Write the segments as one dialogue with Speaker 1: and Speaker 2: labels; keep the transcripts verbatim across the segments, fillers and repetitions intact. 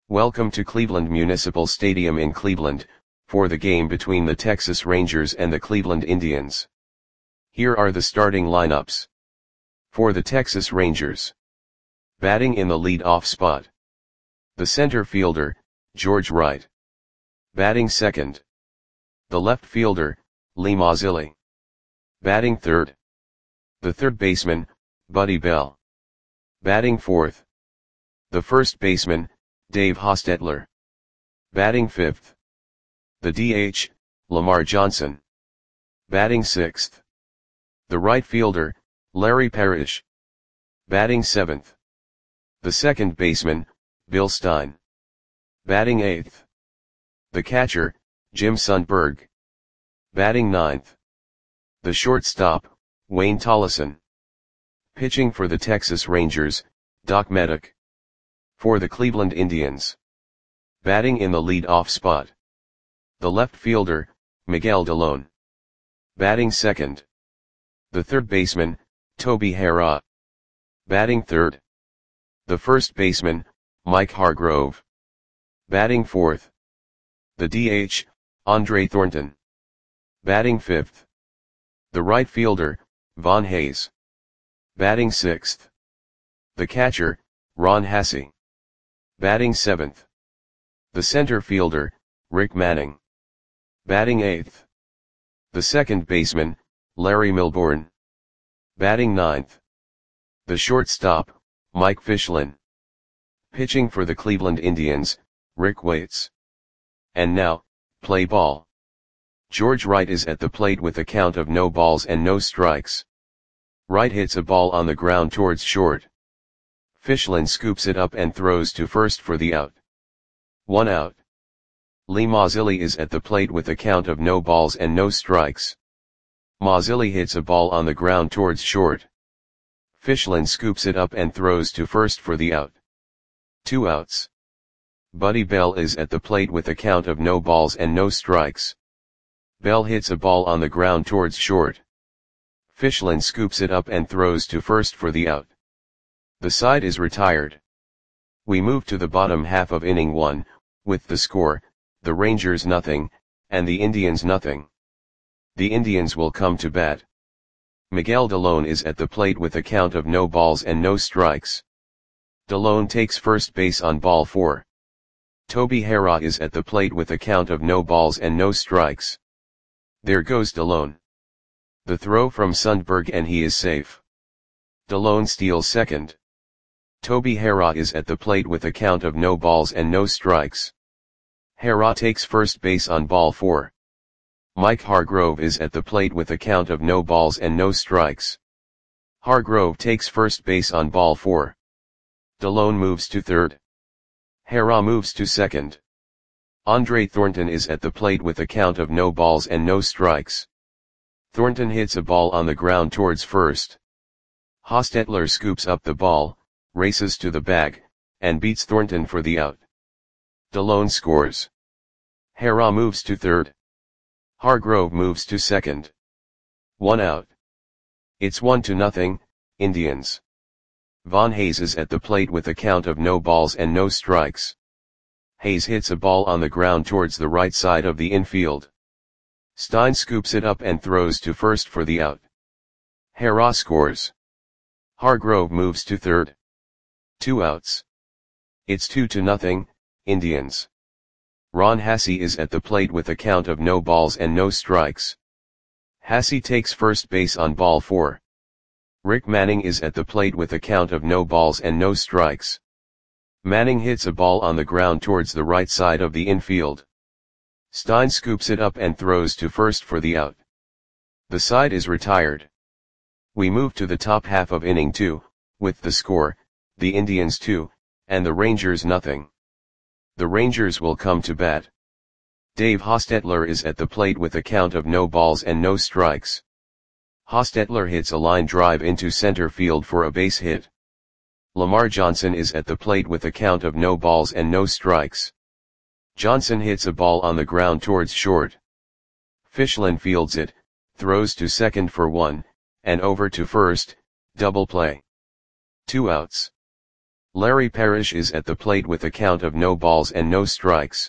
Speaker 1: Welcome to Cleveland Municipal Stadium in Cleveland, for the game between the Texas Rangers and the Cleveland Indians. Here are the starting lineups. For the Texas Rangers. Batting in the lead-off spot. The center fielder, George Wright. Batting second. The left fielder, Lee Mazzilli. Batting third. The third baseman, Buddy Bell. Batting fourth. The first baseman, Dave Hostetler. Batting fifth. The D H, Lamar Johnson. Batting sixth. The right fielder, Larry Parrish. Batting seventh. The second baseman, Bill Stein. Batting eighth. The catcher, Jim Sundberg. Batting ninth. The shortstop, Wayne Tollison. Pitching for the Texas Rangers, Doc Meddick. For the Cleveland Indians. Batting in the lead-off spot. The left fielder, Miguel Dalone. Batting second. The third baseman, Toby Harrah. Batting third. The first baseman, Mike Hargrove. Batting fourth. The D H, Andre Thornton. Batting fifth. The right fielder, Von Hayes. Batting sixth. The catcher, Ron Hassey. Batting seventh. The center fielder, Rick Manning. Batting eighth. The second baseman, Larry Milbourne. Batting ninth. The shortstop, Mike Fischlin. Pitching for the Cleveland Indians, Rick Waits. And now, play ball. George Wright is at the plate with a count of no balls and no strikes. Wright hits a ball on the ground towards short. Fischlin scoops it up and throws to first for the out. One out. Lee Mazzilli is at the plate with a count of no balls and no strikes. Mazzilli hits a ball on the ground towards short. Fischlin scoops it up and throws to first for the out. Two outs. Buddy Bell is at the plate with a count of no balls and no strikes. Bell hits a ball on the ground towards short. Fischlin scoops it up and throws to first for the out. The side is retired. We move to the bottom half of inning one, with the score, the Rangers nothing, and the Indians nothing. The Indians will come to bat. Miguel Dalone is at the plate with a count of no balls and no strikes. Dalone takes first base on ball four. Toby Harrah is at the plate with a count of no balls and no strikes. There goes Dalone. The throw from Sundberg and he is safe. Dalone steals second. Toby Harrah is at the plate with a count of no balls and no strikes. Harrah takes first base on ball four. Mike Hargrove is at the plate with a count of no balls and no strikes. Hargrove takes first base on ball four. Dalone moves to third. Harrah moves to second. Andre Thornton is at the plate with a count of no balls and no strikes. Thornton hits a ball on the ground towards first. Hostetler scoops up the ball, races to the bag, and beats Thornton for the out. Dalone scores. Harrah moves to third. Hargrove moves to second. One out. It's one to nothing, Indians. Von Hayes is at the plate with a count of no balls and no strikes. Hayes hits a ball on the ground towards the right side of the infield. Stein scoops it up and throws to first for the out. Harrah scores. Hargrove moves to third. Two outs. It's two to nothing, Indians. Ron Hassey is at the plate with a count of no balls and no strikes. Hassey takes first base on ball four. Rick Manning is at the plate with a count of no balls and no strikes. Manning hits a ball on the ground towards the right side of the infield. Stein scoops it up and throws to first for the out. The side is retired. We move to the top half of inning two, with the score, the Indians two, and the Rangers nothing. The Rangers will come to bat. Dave Hostetler is at the plate with a count of no balls and no strikes. Hostetler hits a line drive into center field for a base hit. Lamar Johnson is at the plate with a count of no balls and no strikes. Johnson hits a ball on the ground towards short. Fischlin fields it, throws to second for one, and over to first, double play. Two outs. Larry Parrish is at the plate with a count of no balls and no strikes.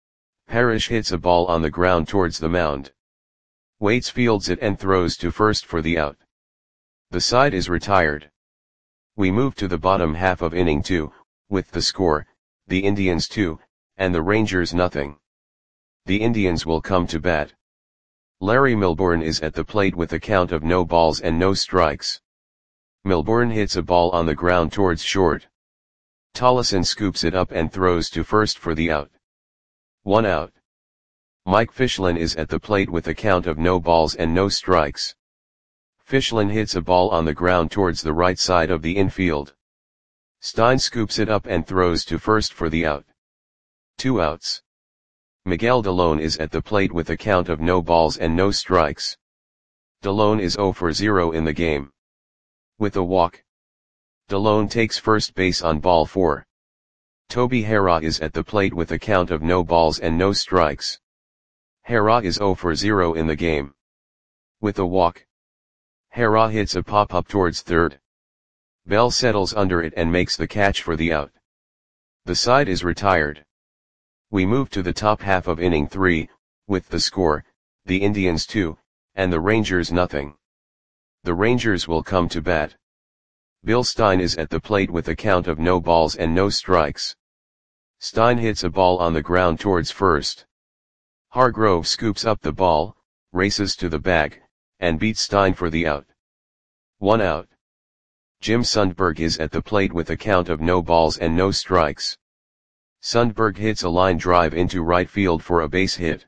Speaker 1: Parrish hits a ball on the ground towards the mound. Waits fields it and throws to first for the out. The side is retired. We move to the bottom half of inning two, with the score, the Indians two, and the Rangers nothing. The Indians will come to bat. Larry Milbourne is at the plate with a count of no balls and no strikes. Milbourne hits a ball on the ground towards short. Tollison scoops it up and throws to first for the out. One out. Mike Fichlin is at the plate with a count of no balls and no strikes. Fichlin hits a ball on the ground towards the right side of the infield. Stein scoops it up and throws to first for the out. Two outs. Miguel Delone is at the plate with a count of no balls and no strikes. Delone is zero for zero in the game. With a walk. Delone takes first base on ball four. Toby Harrah is at the plate with a count of no balls and no strikes. Harrah is zero for zero in the game. With a walk. Harrah hits a pop-up towards third. Bell settles under it and makes the catch for the out. The side is retired. We move to the top half of inning three, with the score, the Indians two, and the Rangers nothing. The Rangers will come to bat. Bill Stein is at the plate with a count of no balls and no strikes. Stein hits a ball on the ground towards first. Hargrove scoops up the ball, races to the bag, and beats Stein for the out. One out. Jim Sundberg is at the plate with a count of no balls and no strikes. Sundberg hits a line drive into right field for a base hit.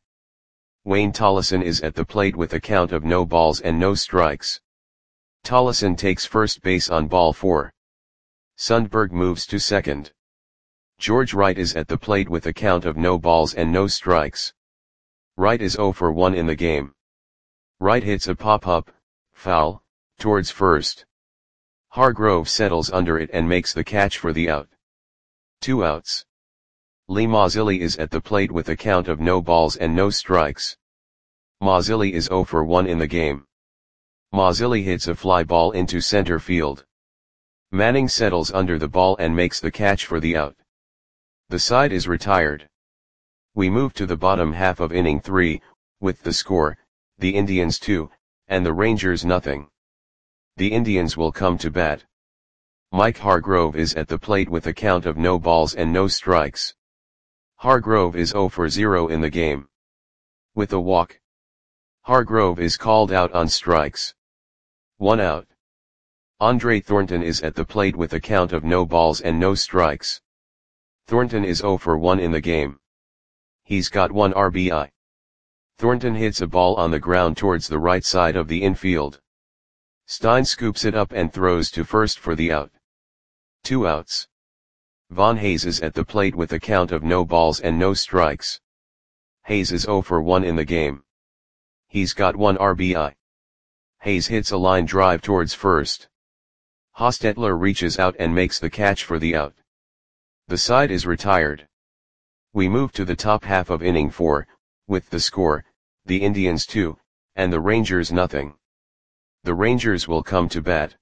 Speaker 1: Wayne Tollison is at the plate with a count of no balls and no strikes. Tollison takes first base on ball four. Sundberg moves to second. George Wright is at the plate with a count of no balls and no strikes. Wright is zero for one in the game. Wright hits a pop-up, foul, towards first. Hargrove settles under it and makes the catch for the out. Two outs. Lee Mazzilli is at the plate with a count of no balls and no strikes. Mazzilli is zero for one in the game. Mazzilli hits a fly ball into center field. Manning settles under the ball and makes the catch for the out. The side is retired. We move to the bottom half of inning three, with the score, the Indians two, and the Rangers nothing. The Indians will come to bat. Mike Hargrove is at the plate with a count of no balls and no strikes. Hargrove is zero for zero in the game. With a walk. Hargrove is called out on strikes. One out. Andre Thornton is at the plate with a count of no balls and no strikes. Thornton is zero for one in the game. He's got one R B I. Thornton hits a ball on the ground towards the right side of the infield. Stein scoops it up and throws to first for the out. Two outs. Von Hayes is at the plate with a count of no balls and no strikes. Hayes is zero for one in the game. He's got one R B I. Hayes hits a line drive towards first. Hostetler reaches out and makes the catch for the out. The side is retired. We move to the top half of inning four, with the score, the Indians two, and the Rangers nothing. The Rangers will come to bat.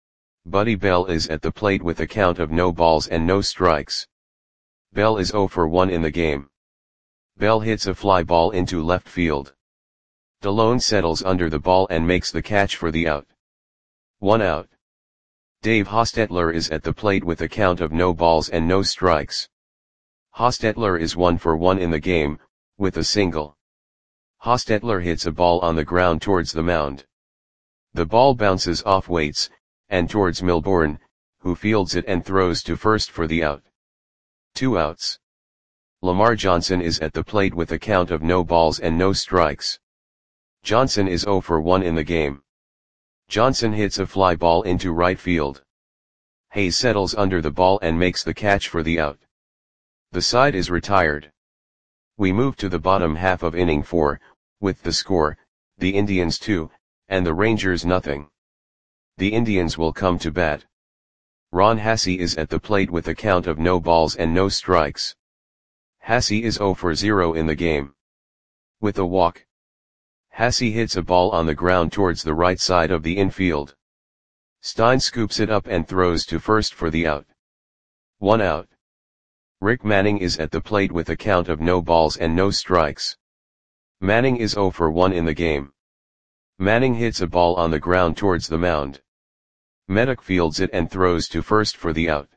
Speaker 1: Buddy Bell is at the plate with a count of no balls and no strikes. Bell is zero for one in the game. Bell hits a fly ball into left field. Delone settles under the ball and makes the catch for the out. One out. Dave Hostetler is at the plate with a count of no balls and no strikes. Hostetler is one for one in the game, with a single. Hostetler hits a ball on the ground towards the mound. The ball bounces off Waits, and towards Milbourne, who fields it and throws to first for the out. Two outs. Lamar Johnson is at the plate with a count of no balls and no strikes. Johnson is zero for one in the game. Johnson hits a fly ball into right field. Hayes settles under the ball and makes the catch for the out. The side is retired. We move to the bottom half of inning four, with the score, the Indians two, and the Rangers nothing. The Indians will come to bat. Ron Hassey is at the plate with a count of no balls and no strikes. Hassey is zero for zero in the game. With a walk. Hassey hits a ball on the ground towards the right side of the infield. Stein scoops it up and throws to first for the out. One out. Rick Manning is at the plate with a count of no balls and no strikes. Manning is zero for one in the game. Manning hits a ball on the ground towards the mound. Meddock fields it and throws to first for the out.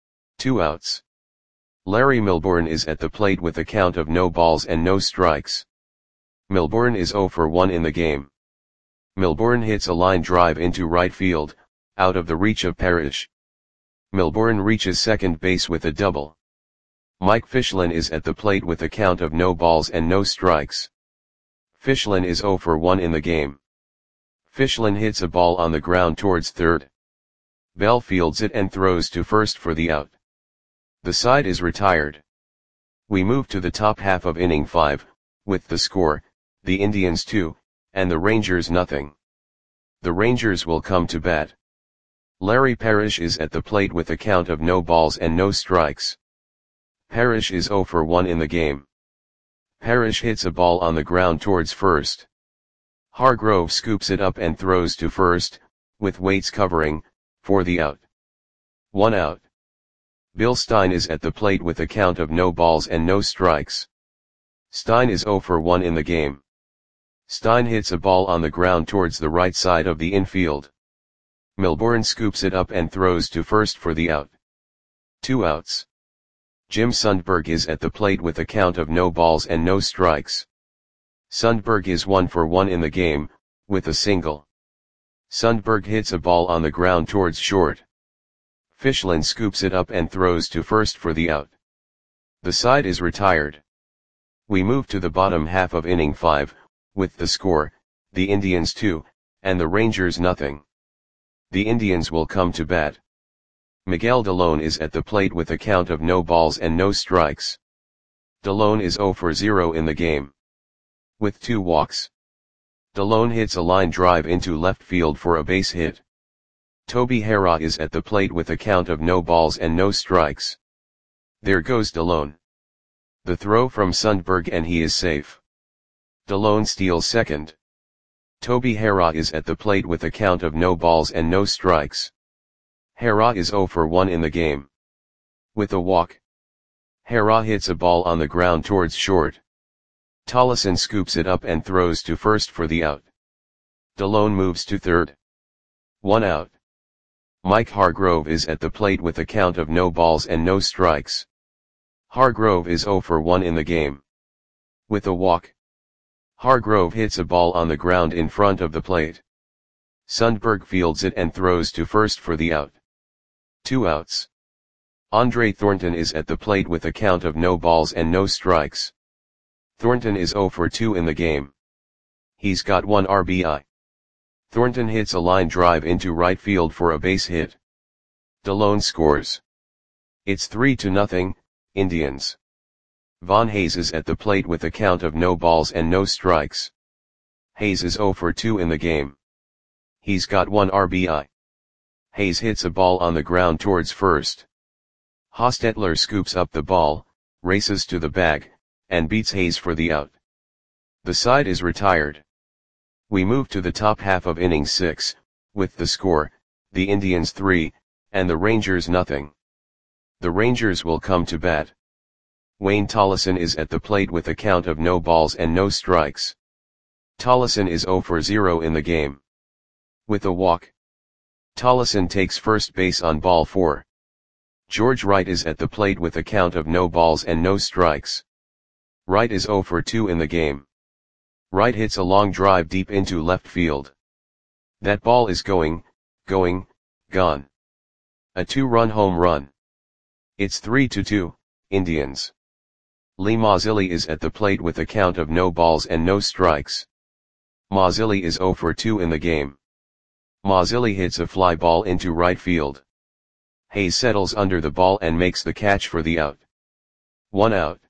Speaker 1: Two outs. Larry Milbourne is at the plate with a count of no balls and no strikes. Milbourne is zero for one in the game. Milbourne hits a line drive into right field, out of the reach of Parrish. Milbourne reaches second base with a double. Mike Fichlin is at the plate with a count of no balls and no strikes. Fichlin is zero for one in the game. Fichlin hits a ball on the ground towards third. Bell fields it and throws to first for the out. The side is retired. We move to the top half of inning five, with the score, the Indians two, and the Rangers nothing. The Rangers will come to bat. Larry Parrish is at the plate with a count of no balls and no strikes. Parrish is zero for one in the game. Parrish hits a ball on the ground towards first. Hargrove scoops it up and throws to first, with Waits covering, for the out. One out. Bill Stein is at the plate with a count of no balls and no strikes. Stein is zero for one in the game. Stein hits a ball on the ground towards the right side of the infield. Milbourne scoops it up and throws to first for the out. Two outs. Jim Sundberg is at the plate with a count of no balls and no strikes. Sundberg is one for one in the game, with a single. Sundberg hits a ball on the ground towards short. Fichlin scoops it up and throws to first for the out. The side is retired. We move to the bottom half of inning five, with the score, the Indians two, and the Rangers nothing. The Indians will come to bat. Miguel Delone is at the plate with a count of no balls and no strikes. Delone is zero for zero in the game. With two walks. Delone hits a line drive into left field for a base hit. Toby Harrah is at the plate with a count of no balls and no strikes. There goes Delone. The throw from Sundberg and he is safe. Delone steals second. Toby Harrah is at the plate with a count of no balls and no strikes. Harrah is zero for one in the game. With a walk. Harrah hits a ball on the ground towards short. Tollison scoops it up and throws to first for the out. Delone moves to third. One out. Mike Hargrove is at the plate with a count of no balls and no strikes. Hargrove is zero for one in the game. With a walk. Hargrove hits a ball on the ground in front of the plate. Sundberg fields it and throws to first for the out. Two outs. Andre Thornton is at the plate with a count of no balls and no strikes. Thornton is zero for two in the game. He's got one R B I. Thornton hits a line drive into right field for a base hit. Delone scores. It's three to nothing, Indians. Von Hayes is at the plate with a count of no balls and no strikes. Hayes is zero for two in the game. He's got one R B I. Hayes hits a ball on the ground towards first. Hostetler scoops up the ball, races to the bag, and beats Hayes for the out. The side is retired. We move to the top half of inning six, with the score, the Indians three, and the Rangers nothing. The Rangers will come to bat. Wayne Tollison is at the plate with a count of no balls and no strikes. Tollison is zero for zero in the game. With a walk. Tollison takes first base on ball four. George Wright is at the plate with a count of no balls and no strikes. Wright is zero for two in the game. Wright hits a long drive deep into left field. That ball is going, going, gone. A two-run home run. It's three to two, Indians. Lee Mazzilli is at the plate with a count of no balls and no strikes. Mazzilli is zero for two in the game. Mazzilli hits a fly ball into right field. Hayes settles under the ball and makes the catch for the out. One out.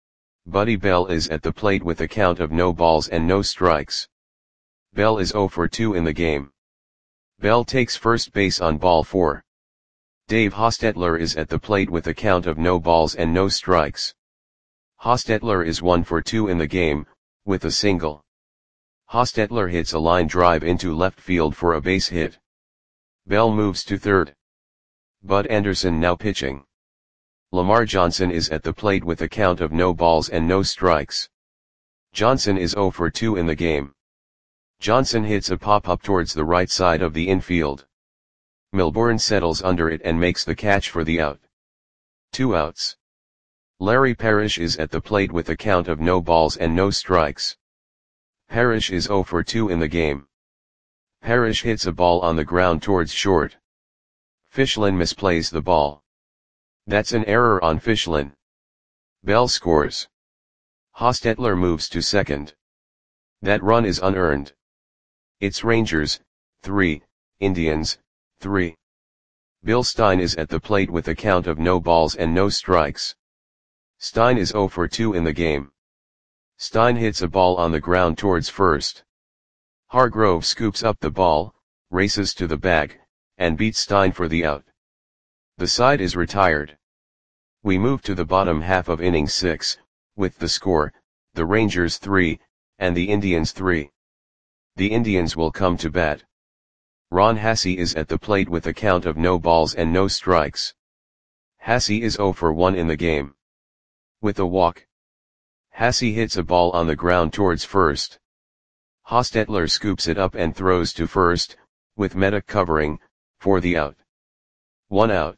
Speaker 1: Buddy Bell is at the plate with a count of no balls and no strikes. Bell is zero for two in the game. Bell takes first base on ball four. Dave Hostetler is at the plate with a count of no balls and no strikes. Hostetler is one for two in the game, with a single. Hostetler hits a line drive into left field for a base hit. Bell moves to third. Bud Anderson now pitching. Lamar Johnson is at the plate with a count of no balls and no strikes. Johnson is zero for two in the game. Johnson hits a pop-up towards the right side of the infield. Milbourne settles under it and makes the catch for the out. Two outs. Larry Parrish is at the plate with a count of no balls and no strikes. Parrish is zero for two in the game. Parrish hits a ball on the ground towards short. Fischlin misplays the ball. That's an error on Fischlin. Bell scores. Hostetler moves to second. That run is unearned. It's Rangers, three, Indians, three. Bill Stein is at the plate with a count of no balls and no strikes. Stein is zero for two in the game. Stein hits a ball on the ground towards first. Hargrove scoops up the ball, races to the bag, and beats Stein for the out. The side is retired. We move to the bottom half of inning six, with the score, the Rangers three, and the Indians three. The Indians will come to bat. Ron Hassey is at the plate with a count of no balls and no strikes. Hassey is zero for one in the game. With a walk. Hassey hits a ball on the ground towards first. Hostetler scoops it up and throws to first, with Medic covering, for the out. One out.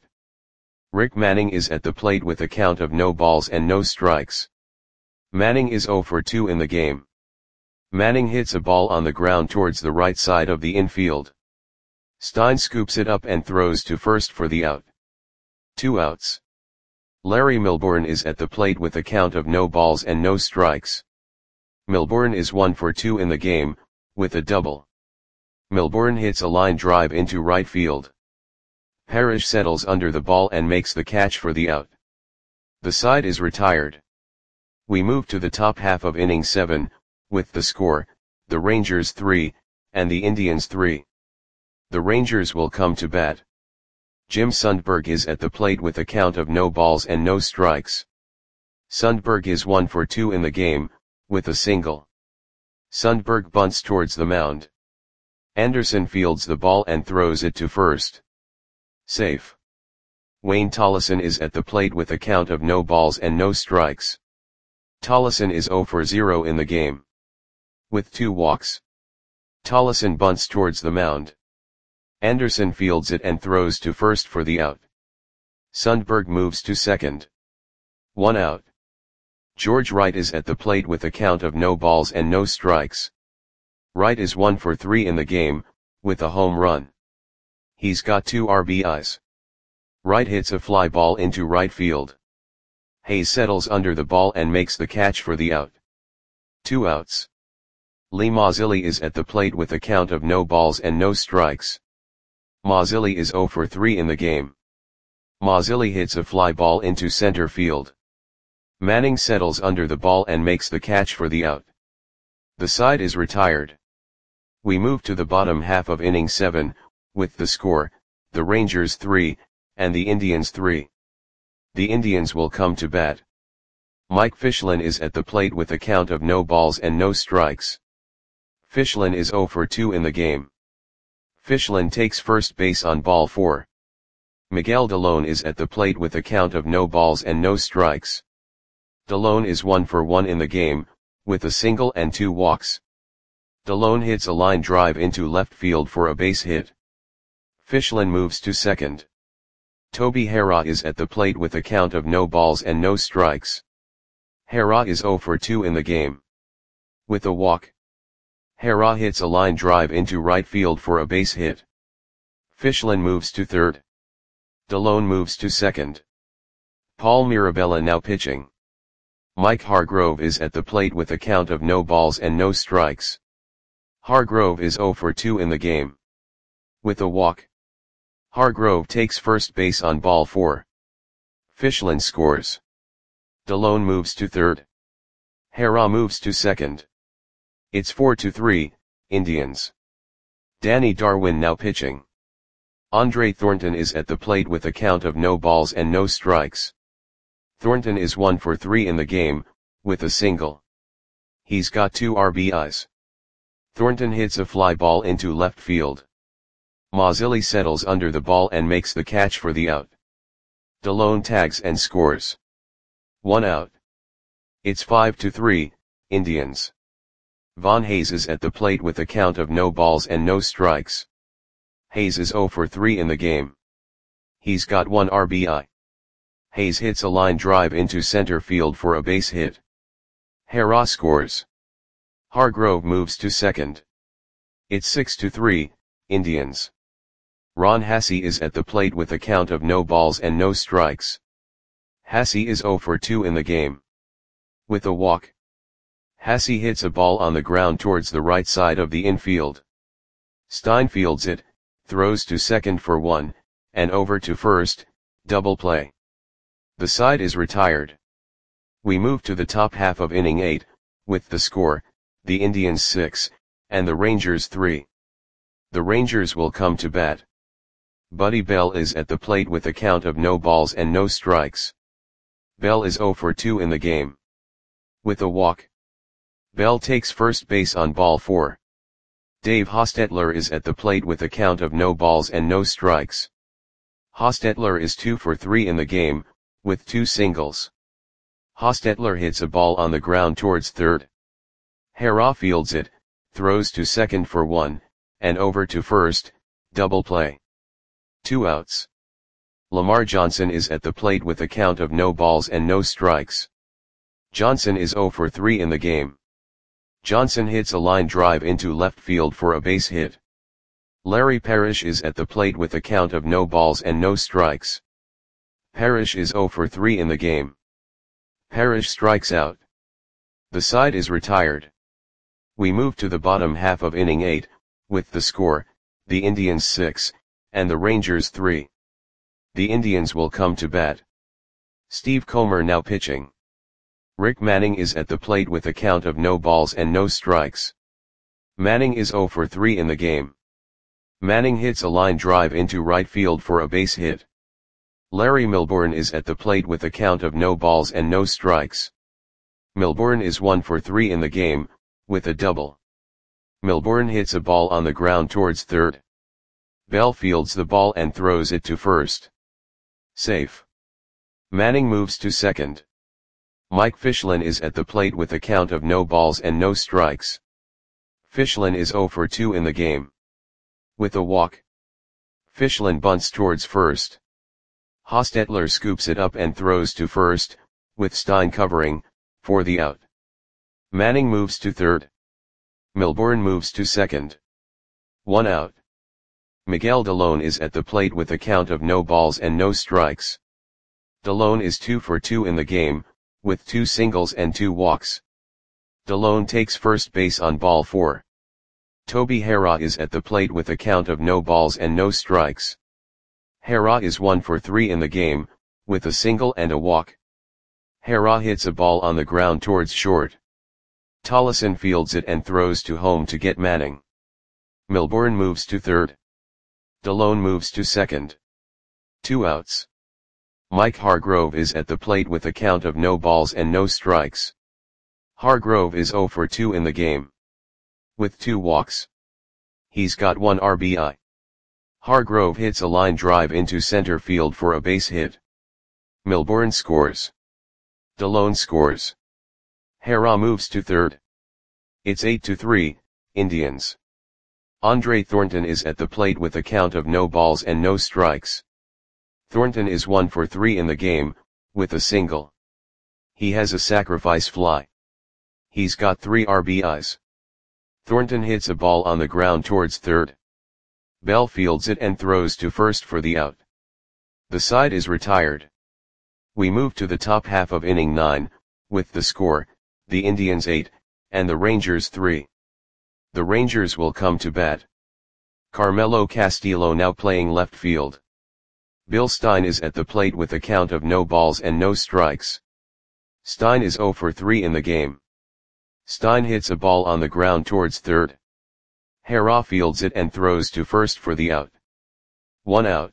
Speaker 1: Rick Manning is at the plate with a count of no balls and no strikes. Manning is zero for two in the game. Manning hits a ball on the ground towards the right side of the infield. Stein scoops it up and throws to first for the out. Two outs. Larry Milbourne is at the plate with a count of no balls and no strikes. Milbourne is one for two in the game, with a double. Milbourne hits a line drive into right field. Parrish settles under the ball and makes the catch for the out. The side is retired. We move to the top half of inning seven, with the score, the Rangers three, and the Indians three. The Rangers will come to bat. Jim Sundberg is at the plate with a count of no balls and no strikes. Sundberg is one for two in the game, with a single. Sundberg bunts towards the mound. Anderson fields the ball and throws it to first. Safe. Wayne Tollison is at the plate with a count of no balls and no strikes. Tollison is zero for zero in the game. With two walks. Tollison bunts towards the mound. Anderson fields it and throws to first for the out. Sundberg moves to second. One out. George Wright is at the plate with a count of no balls and no strikes. Wright is one for three in the game, with a home run. He's got two R B Is. Wright hits a fly ball into right field. Hayes settles under the ball and makes the catch for the out. Two outs. Lee Mazzilli is at the plate with a count of no balls and no strikes. Mazzilli is zero for three in the game. Mazzilli hits a fly ball into center field. Manning settles under the ball and makes the catch for the out. The side is retired. We move to the bottom half of inning seven, with the score, the Rangers three, and the Indians three. The Indians will come to bat. Mike Fischlin is at the plate with a count of no balls and no strikes. Fischlin is zero for two in the game. Fischlin takes first base on ball four. Miguel Delone is at the plate with a count of no balls and no strikes. Delone is one for one in the game, with a single and two walks. Delone hits a line drive into left field for a base hit. Fischlin moves to second. Toby Harrah is at the plate with a count of no balls and no strikes. Harrah is zero for two in the game. With a walk. Harrah hits a line drive into right field for a base hit. Fischlin moves to third. Delone moves to second. Paul Mirabella now pitching. Mike Hargrove is at the plate with a count of no balls and no strikes. Hargrove is zero for two in the game. With a walk. Hargrove takes first base on ball four. Fischlin scores. Delone moves to third. Harrah moves to second. It's four to three, Indians. Danny Darwin now pitching. Andre Thornton is at the plate with a count of no balls and no strikes. Thornton is one for three in the game, with a single. He's got two R B Is. Thornton hits a fly ball into left field. Mazzilli settles under the ball and makes the catch for the out. DeLone tags and scores. One out. It's five to three, Indians. Von Hayes is at the plate with a count of no balls and no strikes. Hayes is zero for three in the game. He's got one R B I. Hayes hits a line drive into center field for a base hit. Hera scores. Hargrove moves to second. It's six to three, Indians. Ron Hassey is at the plate with a count of no balls and no strikes. Hassey is zero for two in the game. With a walk. Hassey hits a ball on the ground towards the right side of the infield. Stein fields it, throws to second for one, and over to first, double play. The side is retired. We move to the top half of inning eight, with the score, the Indians six, and the Rangers three. The Rangers will come to bat. Buddy Bell is at the plate with a count of no balls and no strikes. Bell is zero for two in the game. With a walk. Bell takes first base on ball four. Dave Hostetler is at the plate with a count of no balls and no strikes. Hostetler is two for three in the game, with two singles. Hostetler hits a ball on the ground towards third. Hera fields it, throws to second for one, and over to first, double play. Two outs. Lamar Johnson is at the plate with a count of no balls and no strikes. Johnson is zero for three in the game. Johnson hits a line drive into left field for a base hit. Larry Parrish is at the plate with a count of no balls and no strikes. Parrish is zero for three in the game. Parrish strikes out. The side is retired. We move to the bottom half of inning eight, with the score, the Indians six, and the Rangers three. The Indians will come to bat. Steve Comer now pitching. Rick Manning is at the plate with a count of no balls and no strikes. Manning is zero for three in the game. Manning hits a line drive into right field for a base hit. Larry Milbourne is at the plate with a count of no balls and no strikes. Milbourne is one for three in the game, with a double. Milbourne hits a ball on the ground towards third. Bell fields the ball and throws it to first. Safe. Manning moves to second. Mike Fichlin is at the plate with a count of no balls and no strikes. Fichlin is zero for two in the game. With a walk. Fichlin bunts towards first. Hostetler scoops it up and throws to first, with Stein covering, for the out. Manning moves to third. Milbourne moves to second. One out. Miguel DeLone is at the plate with a count of no balls and no strikes. DeLone is two for two in the game, with two singles and two walks. DeLone takes first base on ball four. Toby Hera is at the plate with a count of no balls and no strikes. Hera is one for three in the game, with a single and a walk. Hera hits a ball on the ground towards short. Tollison fields it and throws to home to get Manning. Milbourne moves to third. DeLone moves to second. Two outs. Mike Hargrove is at the plate with a count of no balls and no strikes. Hargrove is zero for two in the game. With two walks. He's got one R B I. Hargrove hits a line drive into center field for a base hit. Milbourne scores. DeLone scores. Hera moves to third. It's eight to three, Indians. Andre Thornton is at the plate with a count of no balls and no strikes. Thornton is one for three in the game, with a single. He has a sacrifice fly. He's got three R B Is. Thornton hits a ball on the ground towards third. Bell fields it and throws to first for the out. The side is retired. We move to the top half of inning nine, with the score, the Indians eight, and the Rangers three. The Rangers will come to bat. Carmelo Castillo now playing left field. Bill Stein is at the plate with a count of no balls and no strikes. Stein is zero for three in the game. Stein hits a ball on the ground towards third. Hera fields it and throws to first for the out. One out.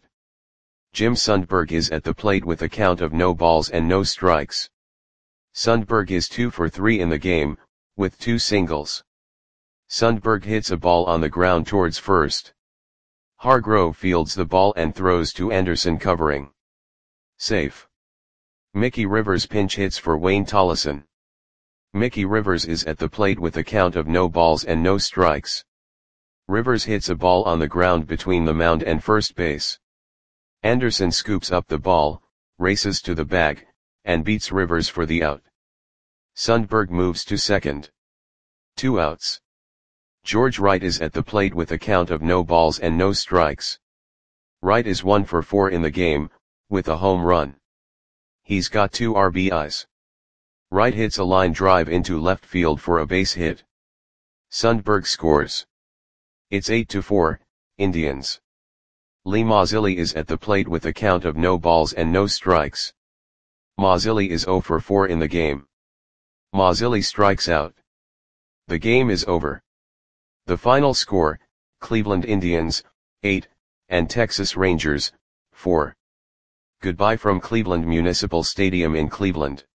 Speaker 1: Jim Sundberg is at the plate with a count of no balls and no strikes. Sundberg is two for three in the game, with two singles. Sundberg hits a ball on the ground towards first. Hargrove fields the ball and throws to Anderson covering. Safe. Mickey Rivers pinch hits for Wayne Tollison. Mickey Rivers is at the plate with a count of no balls and no strikes. Rivers hits a ball on the ground between the mound and first base. Anderson scoops up the ball, races to the bag, and beats Rivers for the out. Sundberg moves to second. Two outs. George Wright is at the plate with a count of no balls and no strikes. Wright is one for four in the game, with a home run. He's got two R B Is. Wright hits a line drive into left field for a base hit. Sundberg scores. It's eight to four, Indians. Lee Mazzilli is at the plate with a count of no balls and no strikes. Mazzilli is zero for four in the game. Mazzilli strikes out. The game is over. The final score, Cleveland Indians, eight, and Texas Rangers, four. Goodbye from Cleveland Municipal Stadium in Cleveland.